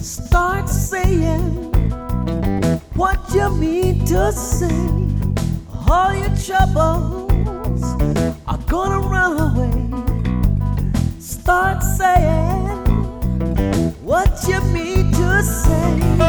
Start saying what you mean to say. All your troubles are gonna run away. Start saying what you mean to say.